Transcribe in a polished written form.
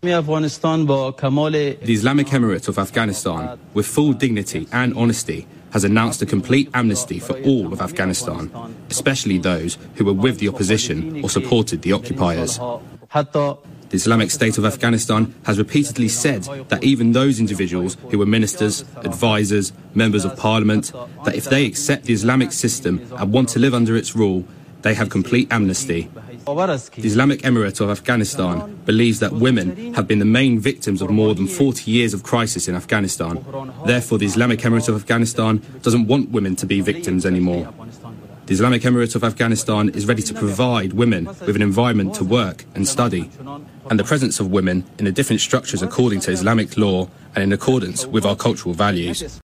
The Islamic Emirate of Afghanistan, with full dignity and honesty, has announced a complete amnesty for all of Afghanistan, especially those who were with the opposition or supported the occupiers. The Islamic State of Afghanistan has repeatedly said that even those individuals who were ministers, advisors, members of parliament, that if they accept the Islamic system and want to live under its rule, they have complete amnesty. The Islamic Emirate of Afghanistan believes that women have been the main victims of more than 40 years of crisis in Afghanistan. Therefore, the Islamic Emirate of Afghanistan doesn't want women to be victims anymore. The Islamic Emirate of Afghanistan is ready to provide women with an environment to work and study, and the presence of women in the different structures according to Islamic law and in accordance with our cultural values.